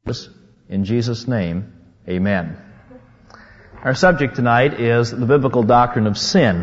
In Jesus' name, amen. Our subject tonight is the biblical doctrine of sin.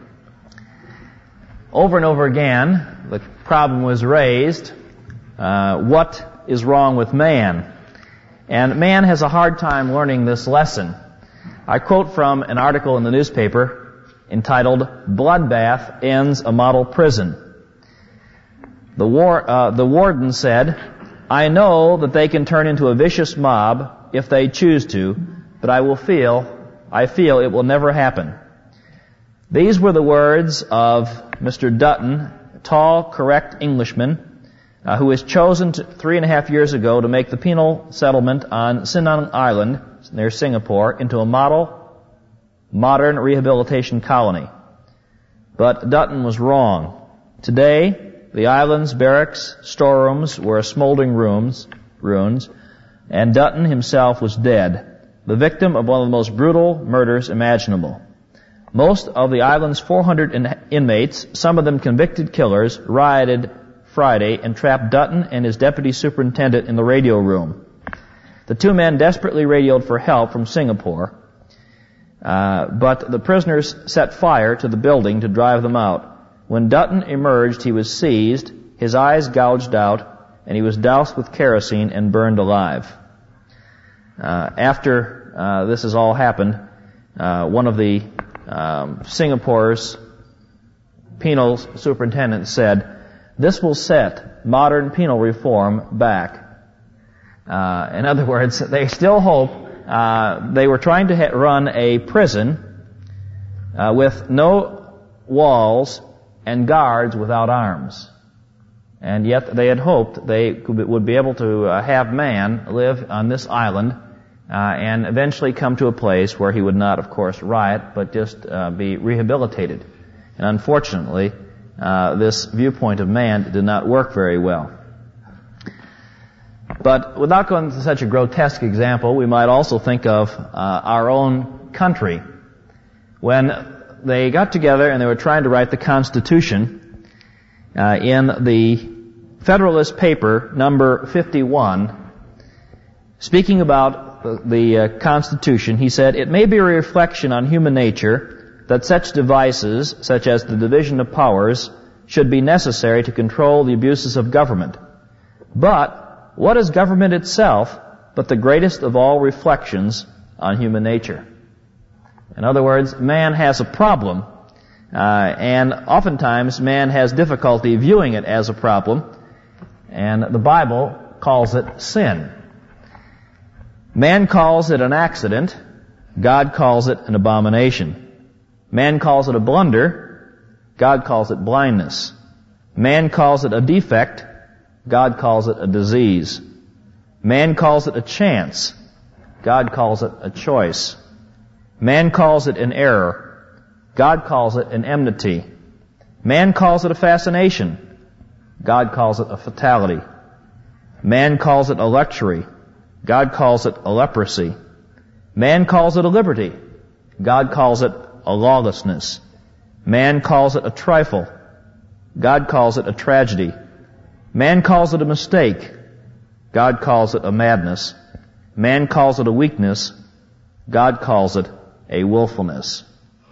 Over and over again, the problem was raised, what is wrong with man? And man has a hard time learning this lesson. I quote from an article in the newspaper entitled, "Bloodbath Ends a Model Prison." The warden said, "I know that they can turn into a vicious mob if they choose to, but I feel it will never happen." These were the words of Mr. Dutton, a tall, correct Englishman, who was chosen 3.5 years ago to make the penal settlement on Sinang Island, near Singapore, into a model, modern rehabilitation colony. But Dutton was wrong. Today, the island's barracks, storerooms were smoldering ruins, and Dutton himself was dead, the victim of one of the most brutal murders imaginable. Most of the island's 400 inmates, some of them convicted killers, rioted Friday and trapped Dutton and his deputy superintendent in the radio room. The two men desperately radioed for help from Singapore, but the prisoners set fire to the building to drive them out. When Dutton emerged, he was seized, his eyes gouged out, and he was doused with kerosene and burned alive. After this has all happened, one of the Singapore's penal superintendents said, "This will set modern penal reform back." In other words, they still hope they were trying to run a prison with no walls and guards without arms. And yet they had hoped they would be able to have man live on this island and eventually come to a place where he would not, of course, riot, but just be rehabilitated. And unfortunately, this viewpoint of man did not work very well. But without going to such a grotesque example, we might also think of our own country. When they got together and they were trying to write the Constitution, in the Federalist paper number 51, speaking about the Constitution, he said, "It may be a reflection on human nature that such devices, such as the division of powers, should be necessary to control the abuses of government. But what is government itself but the greatest of all reflections on human nature?" In other words, man has a problem, and oftentimes man has difficulty viewing it as a problem, and the Bible calls it sin. Man calls it an accident, God calls it an abomination. Man calls it a blunder, God calls it blindness. Man calls it a defect, God calls it a disease. Man calls it a chance, God calls it a choice. Man calls it an error, God calls it an enmity. Man calls it a fascination, God calls it a fatality. Man calls it a luxury, God calls it a leprosy. Man calls it a liberty, God calls it a lawlessness. Man calls it a trifle, God calls it a tragedy. Man calls it a mistake, God calls it a madness. Man calls it a weakness, God calls it a willfulness.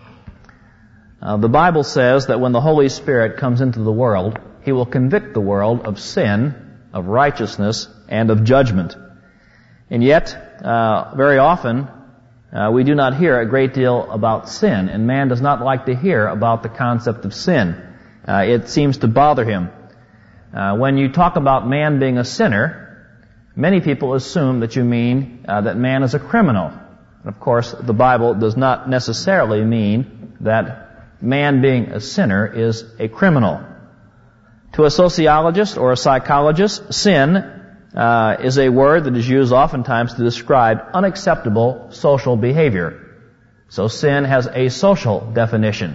The Bible says that when the Holy Spirit comes into the world, He will convict the world of sin, of righteousness, and of judgment. And yet, very often, we do not hear a great deal about sin, and man does not like to hear about the concept of sin. It seems to bother him. When you talk about man being a sinner, many people assume that you mean that man is a criminal. And of course, the Bible does not necessarily mean that man being a sinner is a criminal. To a sociologist or a psychologist, sin is a word that is used oftentimes to describe unacceptable social behavior. So sin has a social definition.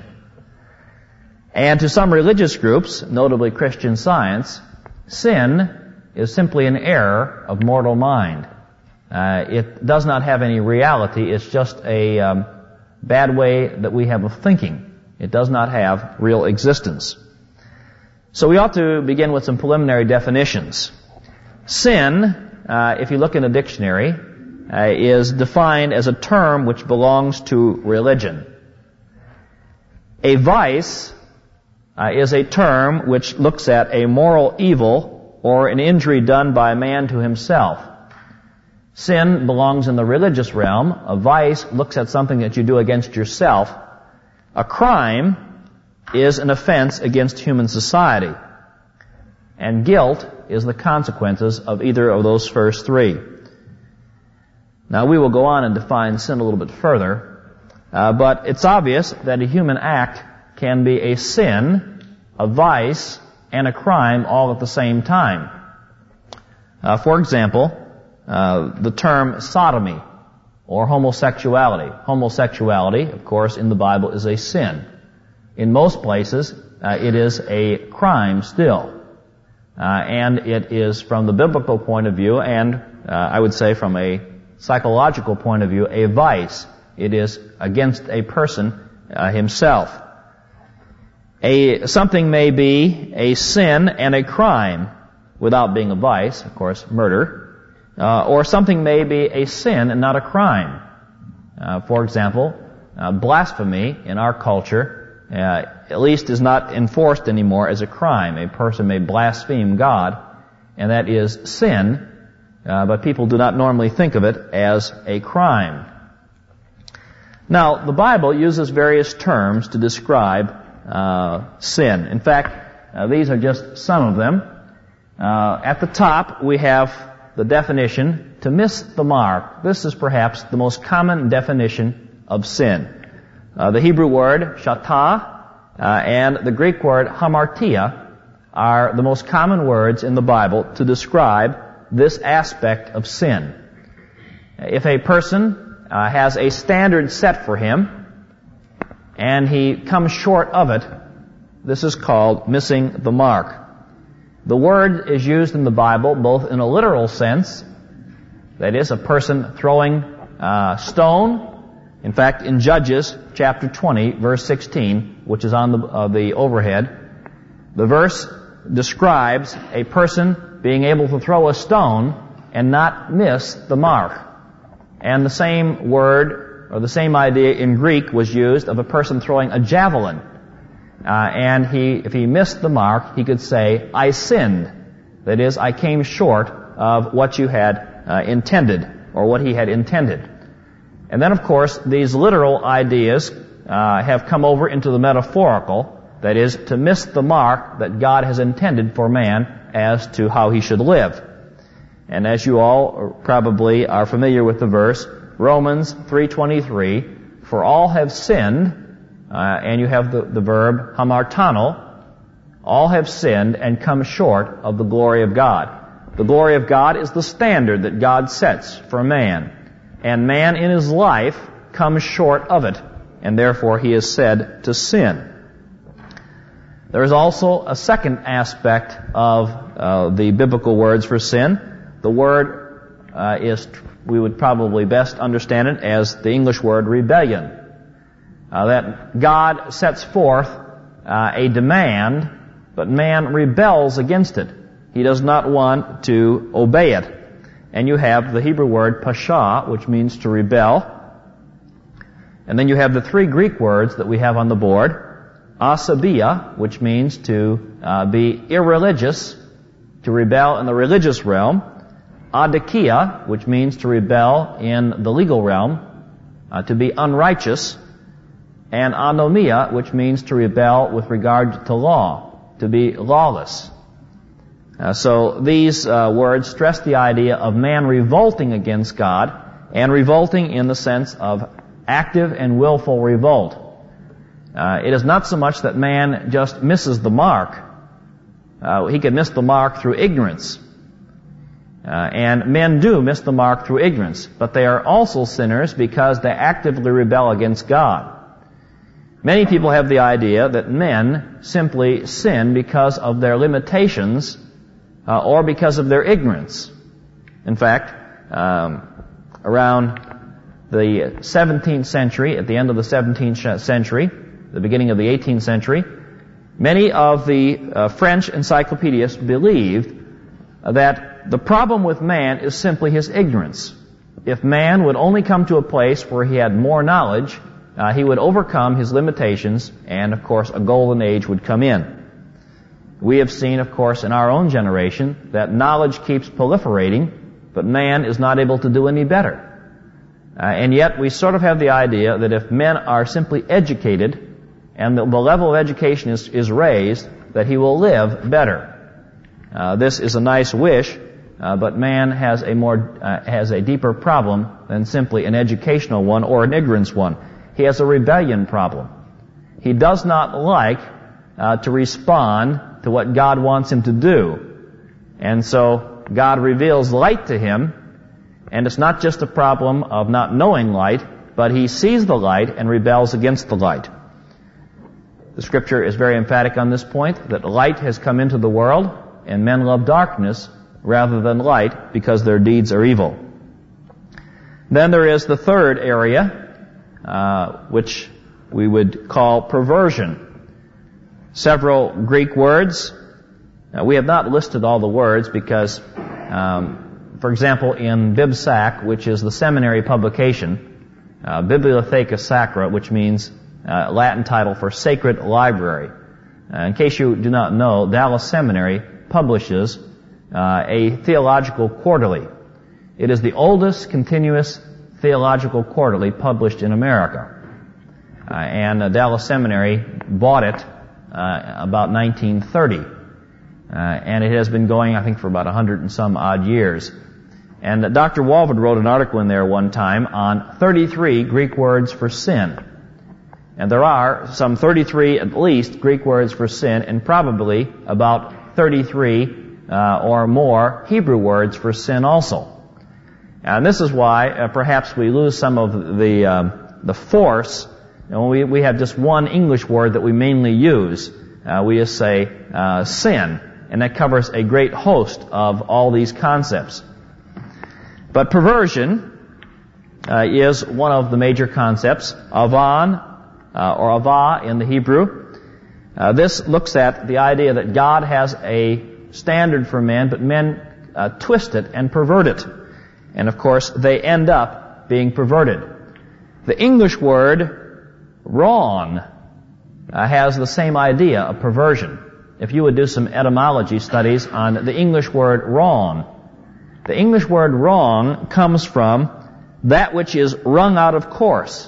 And to some religious groups, notably Christian Science, sin is simply an error of mortal mind. It does not have any reality. It's just a bad way that we have of thinking. It does not have real existence. So we ought to begin with some preliminary definitions. Sin if you look in a dictionary, is defined as a term which belongs to religion. A vice is a term which looks at a moral evil or an injury done by man to himself. Sin belongs in the religious realm. A vice looks at something that you do against yourself. A crime is an offense against human society. And guilt is the consequences of either of those first three. Now we will go on and define sin a little bit further, but it's obvious that a human act can be a sin, a vice, and a crime all at the same time. For example, the term sodomy or homosexuality. Homosexuality, of course, in the Bible is a sin. In most places, it is a crime still. And it is, from the biblical point of view, and I would say from a psychological point of view, a vice. It is against a person himself. Something may be a sin and a crime without being a vice, of course, murder. Or something may be a sin and not a crime. For example, blasphemy in our culture at least is not enforced anymore as a crime. A person may blaspheme God, and that is sin, but people do not normally think of it as a crime. Now, the Bible uses various terms to describe sin. In fact, these are just some of them. At the top, we have the definition, to miss the mark. This is perhaps the most common definition of sin. The Hebrew word shatah and the Greek word hamartia are the most common words in the Bible to describe this aspect of sin. If a person has a standard set for him and he comes short of it, this is called missing the mark. The word is used in the Bible both in a literal sense, that is, a person throwing a stone. In fact, in Judges chapter 20, verse 16, which is on the overhead, the verse describes a person being able to throw a stone and not miss the mark. And the same word, or the same idea in Greek was used of a person throwing a javelin. And if he missed the mark, he could say, I sinned. That is, I came short of what you had intended, or what he had intended. And then, of course, these literal ideas have come over into the metaphorical, that is, to miss the mark that God has intended for man as to how he should live. And as you all probably are familiar with the verse, Romans 3:23, for all have sinned, and you have the verb hamartano, all have sinned and come short of the glory of God. The glory of God is the standard that God sets for man. And man in his life comes short of it, and therefore he is said to sin. There is also a second aspect of the biblical words for sin. The word we would probably best understand it as the English word rebellion. That God sets forth a demand, but man rebels against it. He does not want to obey it. And you have the Hebrew word pasha, which means to rebel. And then you have the three Greek words that we have on the board. Asabia, which means to be irreligious, to rebel in the religious realm. Adikia, which means to rebel in the legal realm, to be unrighteous. And anomia, which means to rebel with regard to law, to be lawless. So these words stress the idea of man revolting against God, and revolting in the sense of active and willful revolt. It is not so much that man just misses the mark. He can miss the mark through ignorance. And men do miss the mark through ignorance, but they are also sinners because they actively rebel against God. Many people have the idea that men simply sin because of their limitations or because of their ignorance. In fact, around the 17th century, at the end of the 17th century, the beginning of the 18th century, many of the French encyclopedists believed that the problem with man is simply his ignorance. If man would only come to a place where he had more knowledge, he would overcome his limitations, and of course a golden age would come in. We have seen, of course, in our own generation that knowledge keeps proliferating, but man is not able to do any better. And yet we sort of have the idea that if men are simply educated and the level of education is raised, that he will live better. This is a nice wish, but man has a deeper problem than simply an educational one or an ignorance one. He has a rebellion problem. He does not like to respond to what God wants him to do. And so God reveals light to him, and it's not just a problem of not knowing light, but he sees the light and rebels against the light. The Scripture is very emphatic on this point, that light has come into the world, and men love darkness rather than light because their deeds are evil. Then there is the third area, which we would call perversion. Several Greek words. We have not listed all the words because, for example, in BibSac, which is the seminary publication, Bibliotheca Sacra, which means Latin title for Sacred Library. In case you do not know, Dallas Seminary publishes a theological quarterly. It is the oldest continuous theological quarterly published in America. And Dallas Seminary bought it about 1930. And it has been going, I think, for about 100 and some odd years. And Dr. Walvoord wrote an article in there one time on 33 Greek words for sin. And there are some 33 at least Greek words for sin, and probably about 33 or more Hebrew words for sin also. And this is why perhaps we lose some of the force. When we have just one English word that we mainly use. We just say sin, and that covers a great host of all these concepts. But perversion is one of the major concepts. Avan, or ava in the Hebrew. This looks at the idea that God has a standard for men, but men twist it and pervert it. And of course, they end up being perverted. The English word wrong has the same idea of perversion. If you would do some etymology studies on the English word wrong, the English word wrong comes from that which is wrung out of course.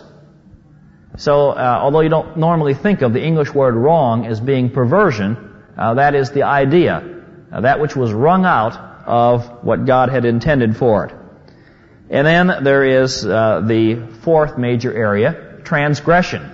So, although you don't normally think of the English word wrong as being perversion, that is the idea, that which was wrung out of what God had intended for it. And then there is the fourth major area, transgression,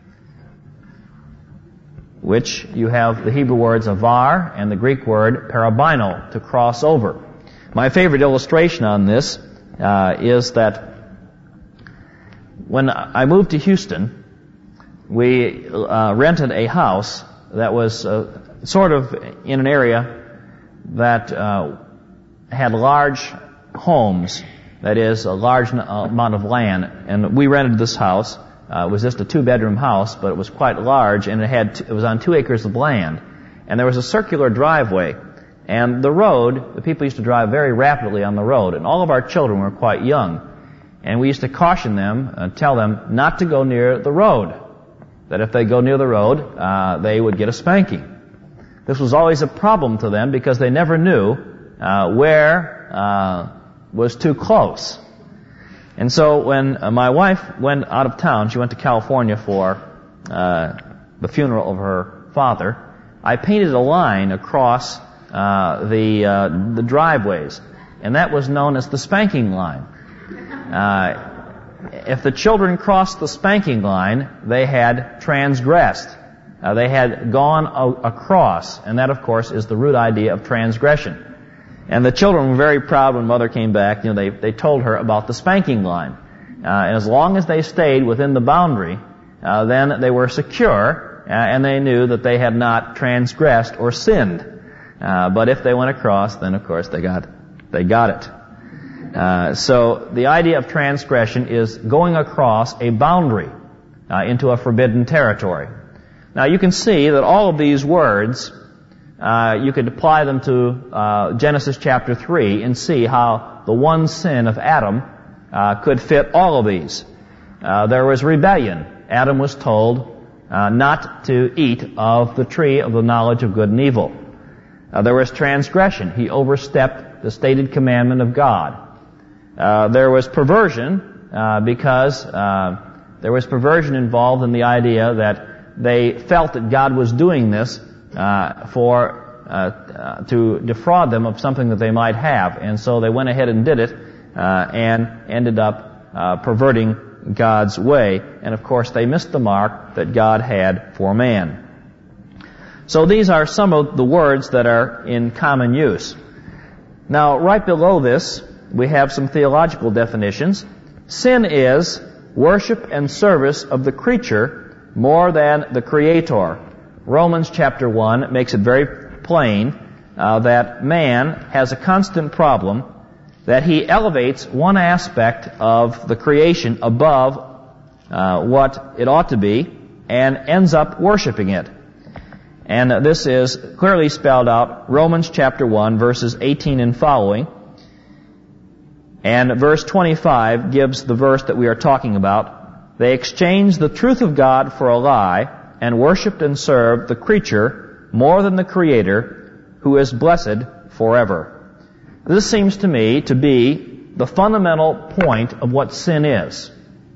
which you have the Hebrew words avar and the Greek word parabino, to cross over. My favorite illustration on this is that when I moved to Houston, we rented a house that was sort of in an area that had large homes, that is, a large amount of land. And we rented this house. It was just a 2-bedroom house, but it was quite large, and it was on 2 acres of land. And there was a circular driveway. And the road, the people used to drive very rapidly on the road, and all of our children were quite young. And we used to caution them, tell them not to go near the road. That if they go near the road, they would get a spanking. This was always a problem to them because they never knew where was too close. And so when my wife went out of town, she went to California for the funeral of her father, I painted a line across the driveways, and that was known as the spanking line. If the children crossed the spanking line, they had transgressed. They had gone across, and that, of course, is the root idea of transgression. And the children were very proud when Mother came back. They told her about the spanking line. And as long as they stayed within the boundary, then they were secure, and they knew that they had not transgressed or sinned. But if they went across, then of course they got it. So the idea of transgression is going across a boundary into a forbidden territory. Now you can see that all of these words you could apply them to Genesis chapter 3 and see how the one sin of Adam could fit all of these. There was rebellion. Adam was told not to eat of the tree of the knowledge of good and evil. There was transgression. He overstepped the stated commandment of God. There was perversion because there was perversion involved in the idea that they felt that God was doing this to defraud them of something that they might have, and so they went ahead and did it and ended up perverting God's way, and of course they missed the mark that God had for man. So these are some of the words that are in common use. Now, right below this, we have some theological definitions. Sin is worship and service of the creature more than the Creator. Romans chapter 1 makes it very plain that man has a constant problem, that he elevates one aspect of the creation above what it ought to be and ends up worshiping it. And this is clearly spelled out, Romans chapter 1, verses 18 and following. And verse 25 gives the verse that we are talking about. They exchanged the truth of God for a lie and worshipped and served the creature more than the Creator, who is blessed forever. This seems to me to be the fundamental point of what sin is.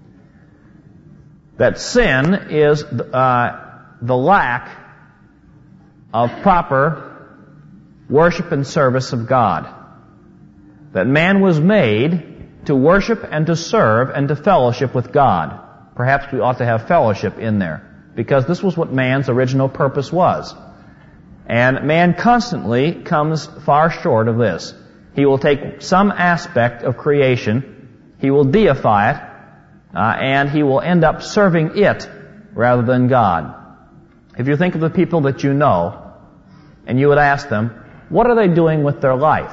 That sin is the lack of proper worship and service of God. That man was made to worship and to serve and to fellowship with God. Perhaps we ought to have fellowship in there, because this was what man's original purpose was. And man constantly comes far short of this. He will take some aspect of creation, he will deify it, and he will end up serving it rather than God. If you think of the people that you know, and you would ask them, what are they doing with their life?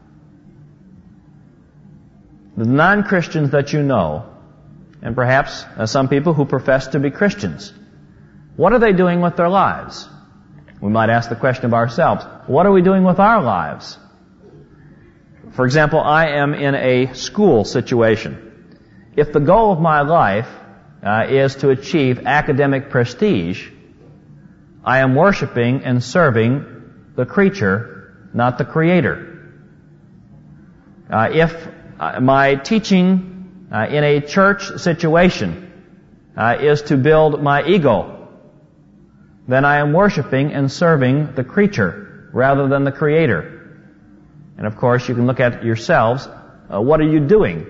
The non-Christians that you know, and perhaps some people who profess to be Christians, what are they doing with their lives? We might ask the question of ourselves, what are we doing with our lives? For example, I am in a school situation. If the goal of my life is to achieve academic prestige, I am worshiping and serving the creature, not the Creator. If my teaching in a church situation is to build my ego, then I am worshiping and serving the creature rather than the Creator. And of course, you can look at yourselves. What are you doing?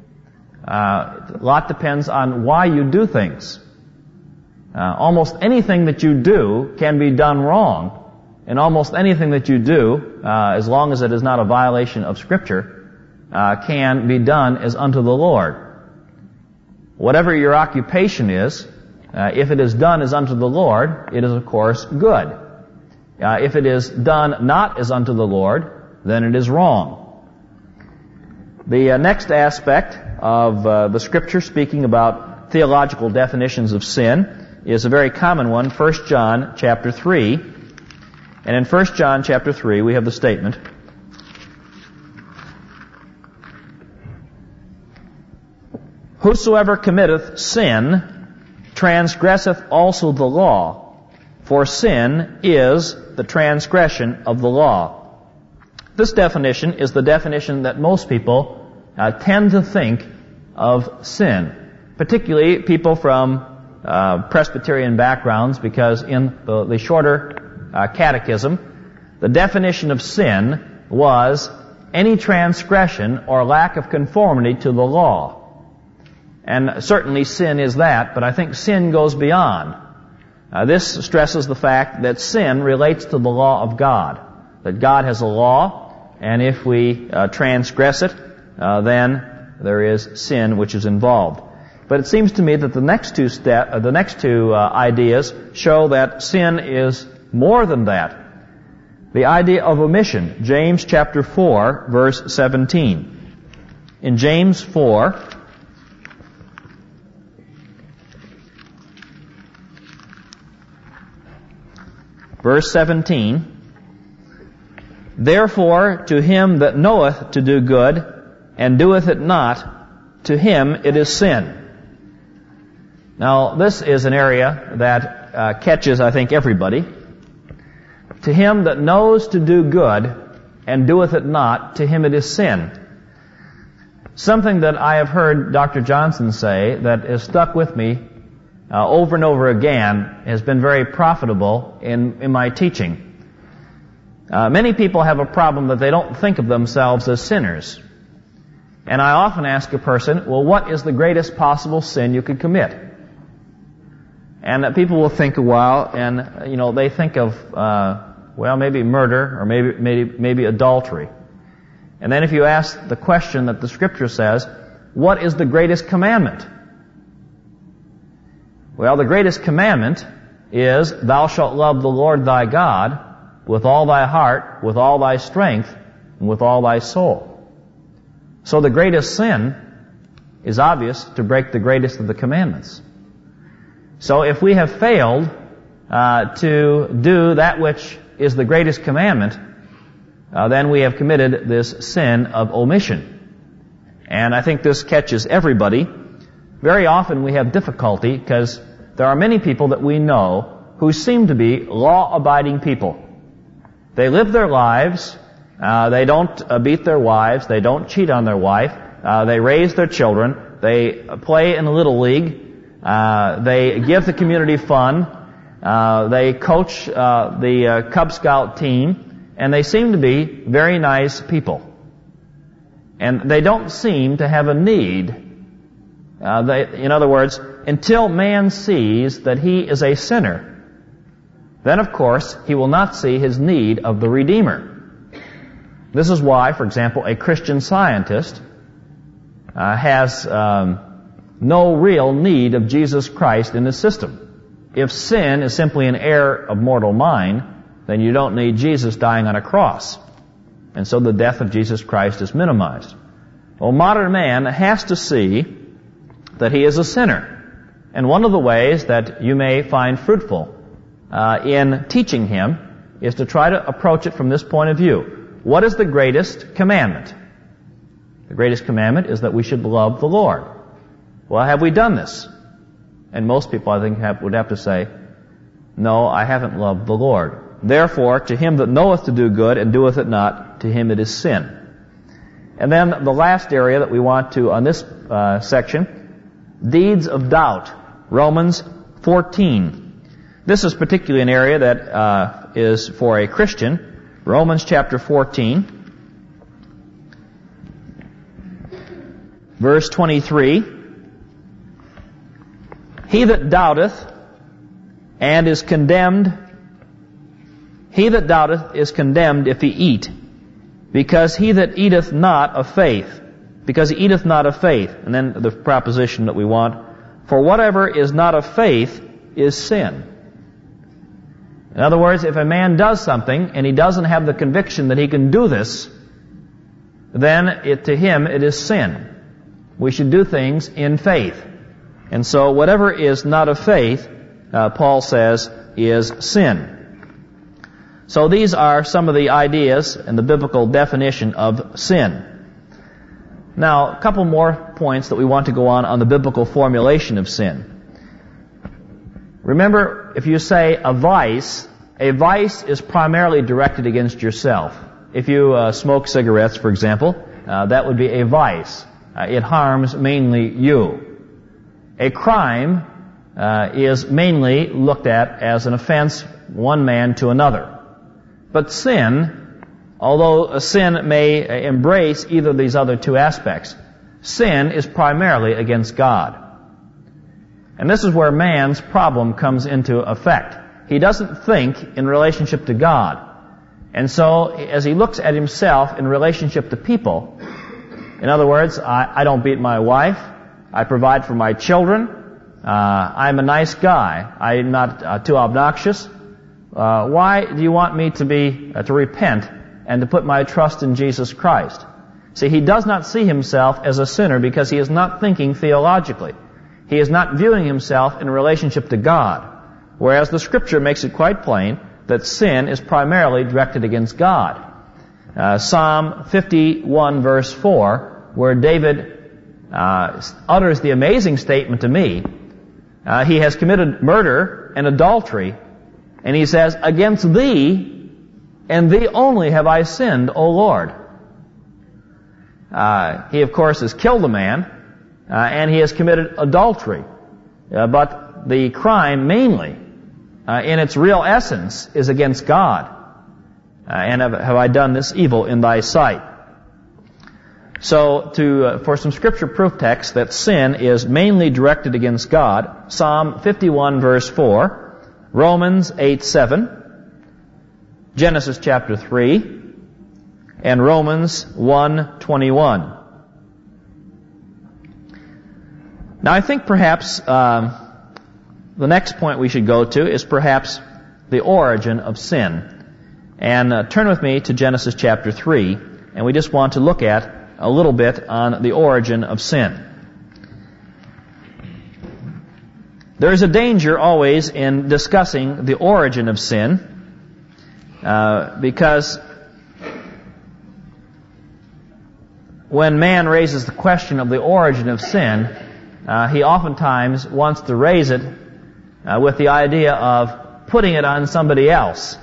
A lot depends on why you do things. Almost anything that you do can be done wrong. And almost anything that you do, as long as it is not a violation of Scripture, can be done as unto the Lord. Whatever your occupation is, if it is done as unto the Lord, it is of course good. If it is done not as unto the Lord, then it is wrong. The next aspect of the Scripture speaking about theological definitions of sin is a very common one, 1 John chapter 3. And in 1 John chapter 3 we have the statement, Whosoever committeth sin transgresseth also the law, for sin is the transgression of the law. This definition is the definition that most people tend to think of sin, particularly people from Presbyterian backgrounds, because in the shorter catechism, the definition of sin was any transgression or lack of conformity to the law. And certainly sin is that, but I think sin goes beyond. This stresses the fact that sin relates to the law of God, that God has a law, and if we transgress it, then there is sin which is involved. But it seems to me that the next two ideas show that sin is more than that. The idea of omission, James chapter 4, verse 17. In James 4, verse 17, Therefore, to him that knoweth to do good, and doeth it not, to him it is sin. Now, this is an area that catches, I think, everybody. To him that knows to do good, and doeth it not, to him it is sin. Something that I have heard Dr. Johnson say that has stuck with me over and over again, has been very profitable in my teaching. Many people have a problem that they don't think of themselves as sinners. And I often ask a person, well, what is the greatest possible sin you could commit? And people will think a while, and they think of maybe murder, or maybe adultery. And then if you ask the question that the Scripture says, what is the greatest commandment? Well, the greatest commandment is, thou shalt love the Lord thy God with all thy heart, with all thy strength, and with all thy soul. So the greatest sin is obvious to break the greatest of the commandments. So if we have failed to do that which is the greatest commandment, then we have committed this sin of omission. And I think this catches everybody. Very often we have difficulty because there are many people that we know who seem to be law-abiding people. They live their lives, they don't beat their wives, they don't cheat on their wife, they raise their children, they play in a little league, they give the community fun, they coach the Cub Scout team, and they seem to be very nice people. And they don't seem to have a need. In other words, until man sees that he is a sinner, then of course he will not see his need of the Redeemer. This is why, for example, a Christian Scientist has no real need of Jesus Christ in his system. If sin is simply an error of mortal mind, then you don't need Jesus dying on a cross. And so the death of Jesus Christ is minimized. Well, modern man has to see that he is a sinner. And one of the ways that you may find fruitful in teaching him is to try to approach it from this point of view. What is the greatest commandment? The greatest commandment is that we should love the Lord. Well, have we done this? And most people, I think, would have to say, no, I haven't loved the Lord. Therefore, to him that knoweth to do good and doeth it not, to him it is sin. And then the last area that we want to, on this section, deeds of doubt. Romans 14. This is particularly an area that is for a Christian. Romans chapter 14, verse 23. He that doubteth and is condemned, he that doubteth is condemned if he eat, because he that eateth not of faith, because he eateth not of faith. And then the proposition that we want, for whatever is not of faith is sin. In other words, if a man does something and he doesn't have the conviction that he can do this, then to him it is sin. We should do things in faith. And so whatever is not of faith, Paul says, is sin. So these are some of the ideas and the biblical definition of sin. Now, a couple more points that we want to go on the biblical formulation of sin. Remember, if you say a vice is primarily directed against yourself. If you smoke cigarettes, for example, that would be a vice. It harms mainly you. A crime is mainly looked at as an offense, one man to another. But sin, although a sin may embrace either of these other two aspects, sin is primarily against God. And this is where man's problem comes into effect. He doesn't think in relationship to God. And so, as he looks at himself in relationship to people, in other words, I don't beat my wife, I provide for my children, I'm a nice guy, I'm not too obnoxious. Why do you want me to repent and to put my trust in Jesus Christ? See, he does not see himself as a sinner because he is not thinking theologically. He is not viewing himself in relationship to God. Whereas the Scripture makes it quite plain that sin is primarily directed against God. Psalm 51 verse 4, where David utters the amazing statement to me. He has committed murder and adultery, and he says, "Against thee, and thee only have I sinned, O Lord." He, of course, has killed a man, and he has committed adultery. But the crime, mainly, in its real essence, is against God. And have I done this evil in thy sight? So, for some scripture proof texts that sin is mainly directed against God, Psalm 51 verse 4, Romans 8:7, Genesis chapter 3, and Romans 1:21. Now, I think perhaps the next point we should go to is perhaps the origin of sin. And turn with me to Genesis chapter 3, and we just want to look at a little bit on the origin of sin. There is a danger always in discussing the origin of sin, because when man raises the question of the origin of sin, he oftentimes wants to raise it with the idea of putting it on somebody else.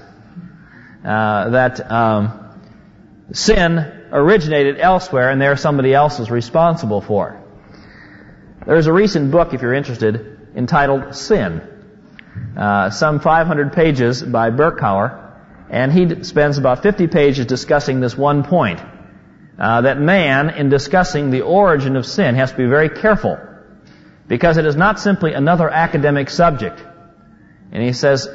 That sin originated elsewhere and there somebody else is responsible for it. There's a recent book, if you're interested, entitled Sin, some 500 pages by Berkouwer, and he spends about 50 pages discussing this one point, that man, in discussing the origin of sin, has to be very careful, because it is not simply another academic subject. And he says,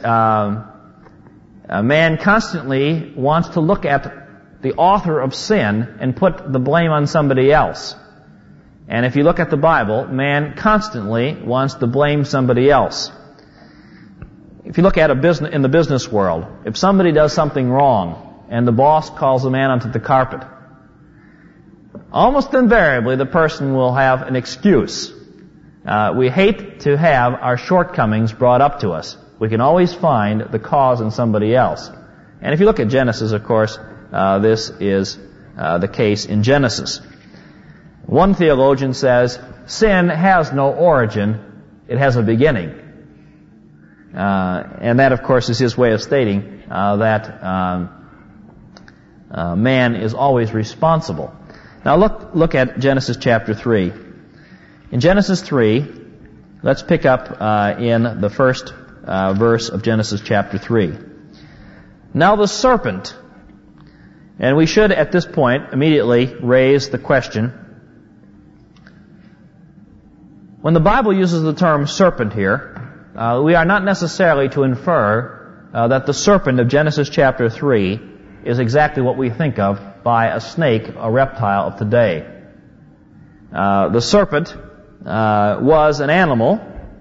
man constantly wants to look at the author of sin and put the blame on somebody else. And if you look at the Bible, man constantly wants to blame somebody else. If you look at in the business world, if somebody does something wrong and the boss calls the man onto the carpet, almost invariably the person will have an excuse. We hate to have our shortcomings brought up to us. We can always find the cause in somebody else. And if you look at Genesis, of course, this is the case in Genesis. One theologian says, sin has no origin, it has a beginning. And that, of course, is his way of stating that man is always responsible. Now look at Genesis chapter 3. In Genesis 3, let's pick up in the first verse of Genesis chapter 3. Now the serpent, and we should at this point immediately raise the question, when the Bible uses the term serpent here, we are not necessarily to infer that the serpent of Genesis chapter 3 is exactly what we think of by a snake, a reptile of today. The serpent was an animal,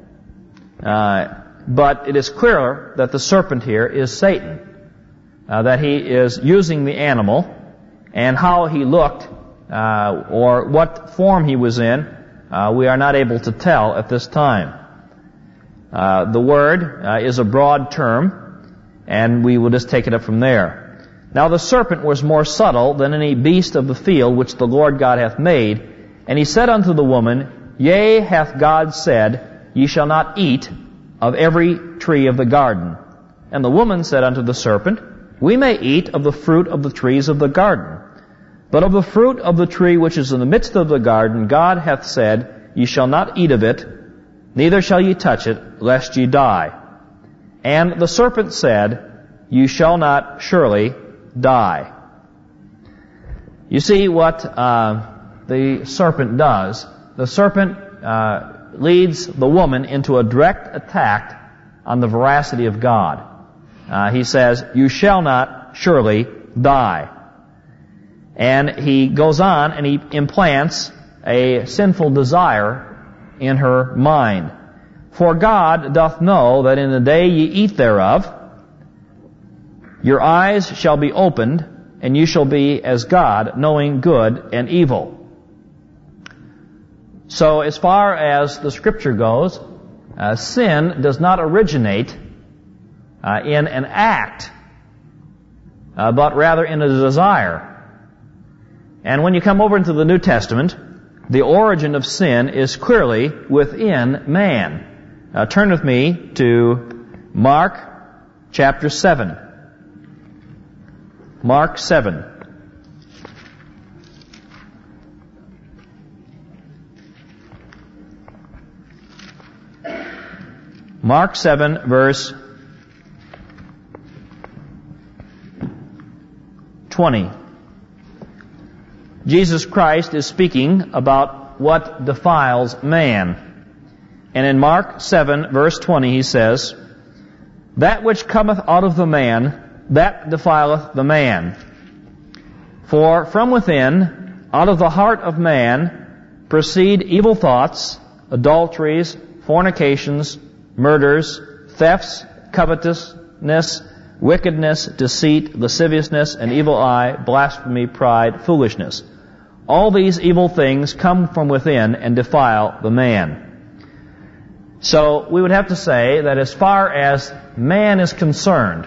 but it is clear that the serpent here is Satan, that he is using the animal, and how he looked or what form he was in, we are not able to tell at this time. The word is a broad term, and we will just take it up from there. Now the serpent was more subtle than any beast of the field which the Lord God hath made, and he said unto the woman, Yea, hath God said, Ye shall not eat of every tree of the garden. And the woman said unto the serpent, We may eat of the fruit of the trees of the garden. But of the fruit of the tree which is in the midst of the garden, God hath said, Ye shall not eat of it, neither shall ye touch it, lest ye die. And the serpent said, You shall not surely die. You see what the serpent does. The serpent leads the woman into a direct attack on the veracity of God. He says, You shall not surely die. And he goes on and he implants a sinful desire in her mind. For God doth know that in the day ye eat thereof, your eyes shall be opened, and you shall be as God, knowing good and evil. So as far as the Scripture goes, sin does not originate in an act but rather in a desire. And when you come over into the New Testament, the origin of sin is clearly within man. Turn with me to Mark chapter 7. Mark 7. Mark 7, verse 20. Jesus Christ is speaking about what defiles man. And in Mark 7, verse 20, he says, "That which cometh out of the man, that defileth the man. For from within, out of the heart of man, proceed evil thoughts, adulteries, fornications, murders, thefts, covetousness, wickedness, deceit, lasciviousness, an evil eye, blasphemy, pride, foolishness. All these evil things come from within and defile the man." So we would have to say that as far as man is concerned,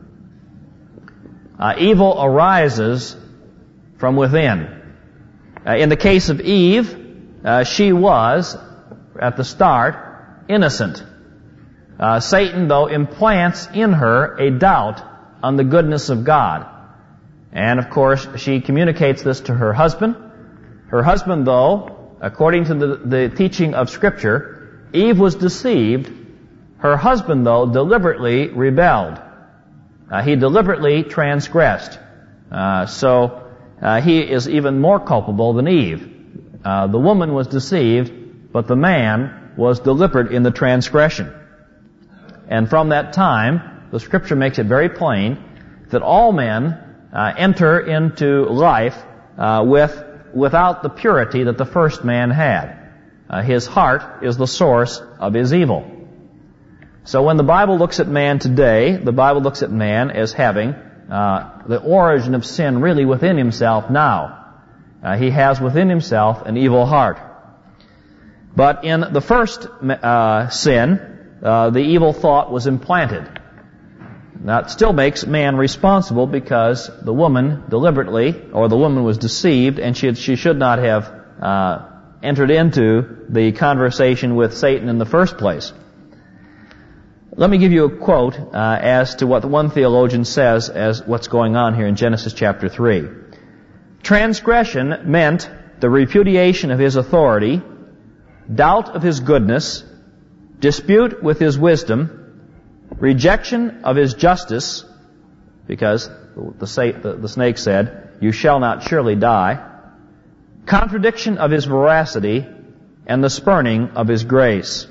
evil arises from within. In the case of Eve, she was, at the start, innocent. Satan, though, implants in her a doubt on the goodness of God. And, of course, she communicates this to her husband. Her husband, though, according to the teaching of Scripture, Eve was deceived. Her husband, though, deliberately rebelled. He deliberately transgressed. So he is even more culpable than Eve. The woman was deceived, but the man was deliberate in the transgression. And from that time, the Scripture makes it very plain that all men enter into life without the purity that the first man had. His heart is the source of his evil. So when the Bible looks at man today, the Bible looks at man as having the origin of sin really within himself now. He has within himself an evil heart. But in the first sin, the evil thought was implanted. That still makes man responsible because the woman deliberately, or the woman was deceived, and she should not have entered into the conversation with Satan in the first place. Let me give you a quote as to what one theologian says as what's going on here in Genesis chapter 3. "Transgression meant the repudiation of his authority, doubt of his goodness, dispute with his wisdom, rejection of his justice," because the snake said, "You shall not surely die," "contradiction of his veracity, and the spurning of his grace."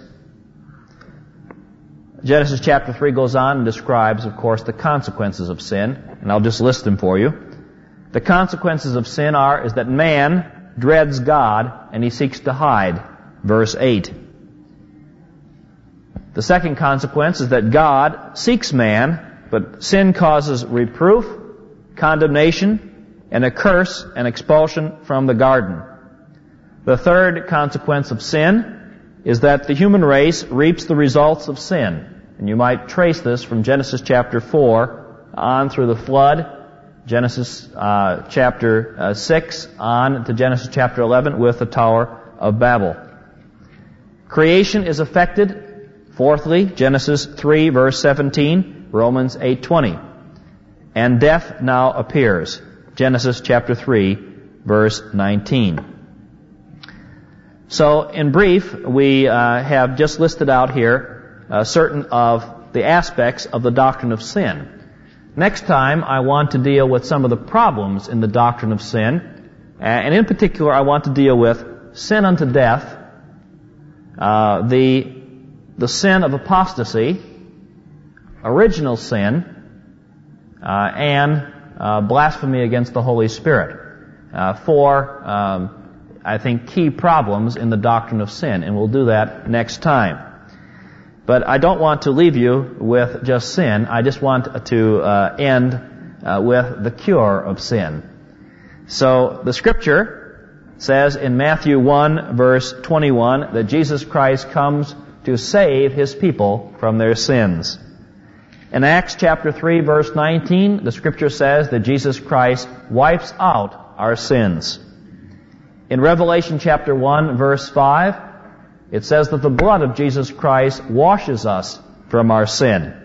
Genesis chapter 3 goes on and describes, of course, the consequences of sin, and I'll just list them for you. The consequences of sin is that man dreads God and he seeks to hide, verse 8. The second consequence is that God seeks man, but sin causes reproof, condemnation, and a curse and expulsion from the garden. The third consequence of sin is that the human race reaps the results of sin. And you might trace this from Genesis chapter 4 on through the flood, Genesis chapter 6 on to Genesis chapter 11 with the Tower of Babel. Creation is affected. Fourthly, Genesis 3 verse 17, Romans 8:20. And death now appears. Genesis chapter 3 verse 19. So, in brief, we have just listed out here certain of the aspects of the doctrine of sin. Next time, I want to deal with some of the problems in the doctrine of sin, and in particular, I want to deal with sin unto death, the sin of apostasy, original sin, and blasphemy against the Holy Spirit. Four, I think, key problems in the doctrine of sin, and we'll do that next time. But I don't want to leave you with just sin. I just want to end with the cure of sin. So the Scripture says in Matthew 1 verse 21 that Jesus Christ comes to save His people from their sins. In Acts chapter 3, verse 19, the Scripture says that Jesus Christ wipes out our sins. In Revelation chapter 1, verse 5, it says that the blood of Jesus Christ washes us from our sin.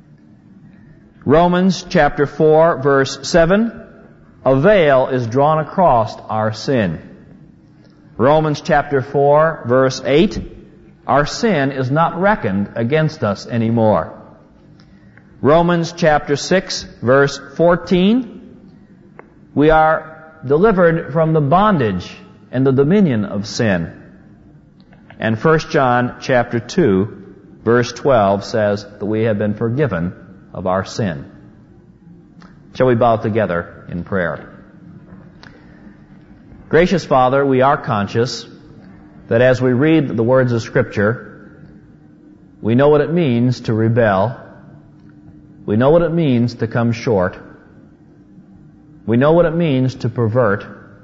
Romans chapter 4, verse 7, a veil is drawn across our sin. Romans chapter 4, verse 8, our sin is not reckoned against us anymore. Romans chapter 6, verse 14, we are delivered from the bondage and the dominion of sin. And 1 John chapter 2, verse 12 says that we have been forgiven of our sin. Shall we bow together in prayer? Gracious Father, we are conscious that as we read the words of Scripture, we know what it means to rebel. We know what it means to come short. We know what it means to pervert.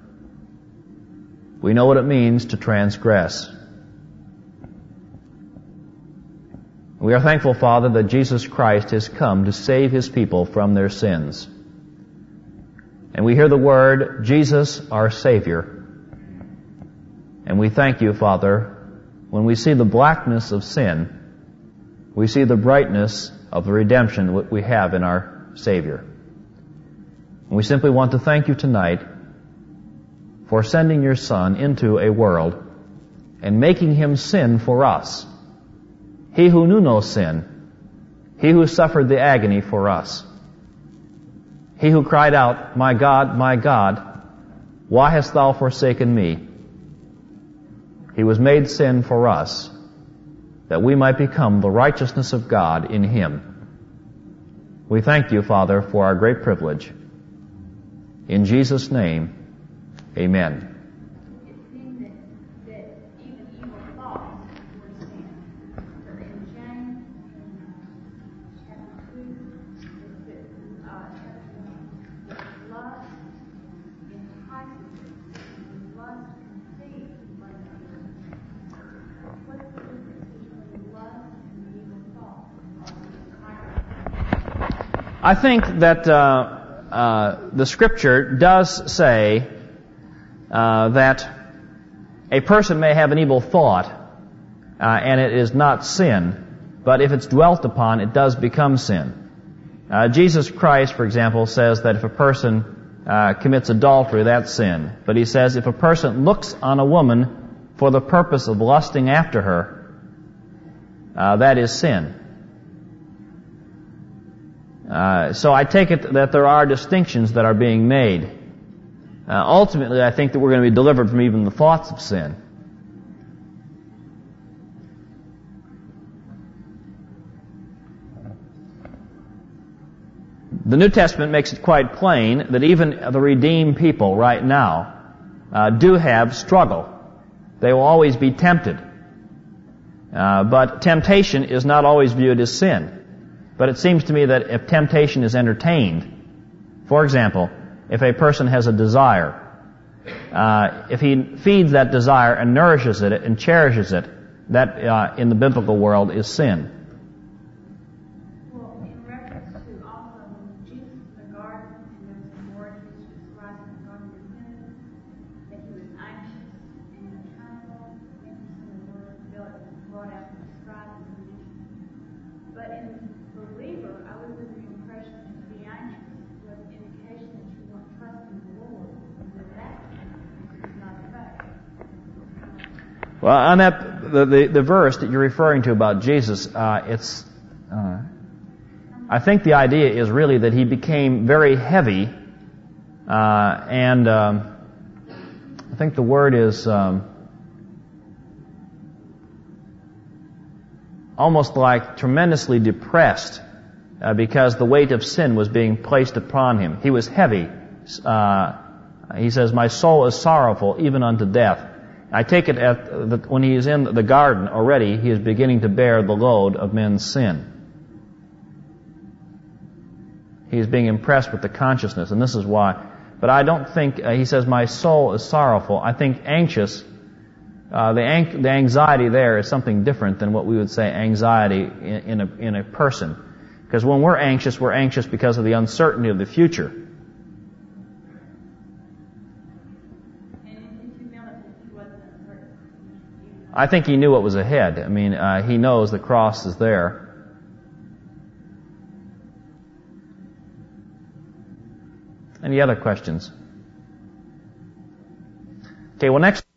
We know what it means to transgress. We are thankful, Father, that Jesus Christ has come to save His people from their sins. And we hear the word, Jesus, our Savior. And we thank You, Father, when we see the blackness of sin, we see the brightness of the redemption we have in our Savior. And we simply want to thank You tonight for sending Your Son into a world and making Him sin for us. He who knew no sin, He who suffered the agony for us. He who cried out, my God, why hast Thou forsaken me? He was made sin for us, that we might become the righteousness of God in Him. We thank You, Father, for our great privilege. In Jesus' name, amen. It seems that even evil thoughts were sin. But in James chapter 2, it says, lust entices it, and lust conceives one another. What's the difference between lust and evil thoughts? I think that the Scripture does say that a person may have an evil thought and it is not sin, but if it's dwelt upon, it does become sin. Jesus Christ, for example, says that if a person commits adultery, that's sin. But He says if a person looks on a woman for the purpose of lusting after her, that is sin. So I take it that there are distinctions that are being made. Ultimately, I think that we're going to be delivered from even the thoughts of sin. The New Testament makes it quite plain that even the redeemed people right now do have struggle. They will always be tempted. But temptation is not always viewed as sin. But it seems to me that if temptation is entertained, for example, if a person has a desire, if he feeds that desire and nourishes it and cherishes it, that in the biblical world is sin. Well, in reference to also when Jesus in the garden, and there was some word which was rising in the garden of Gethsemane, that He was anxious and trembled, interested in the word that was brought out and described in the vision. But in the believer, I was under the impression that to be anxious was an indication that you weren't trusting the Lord, and that is not the fact. Well, on that, the verse that you're referring to about Jesus, I think the idea is really that He became very heavy, and I think the word is almost like tremendously depressed because the weight of sin was being placed upon Him. He was heavy. He says, my soul is sorrowful even unto death. I take it that when He is in the garden already, He is beginning to bear the load of men's sin. He is being impressed with the consciousness, and this is why. But I don't think, He says, my soul is sorrowful. I think anxious, the anxiety there is something different than what we would say anxiety in a person. Because when we're anxious because of the uncertainty of the future. I think he knew what was ahead. I mean, he knows the cross is there. Any other questions? Okay, well, next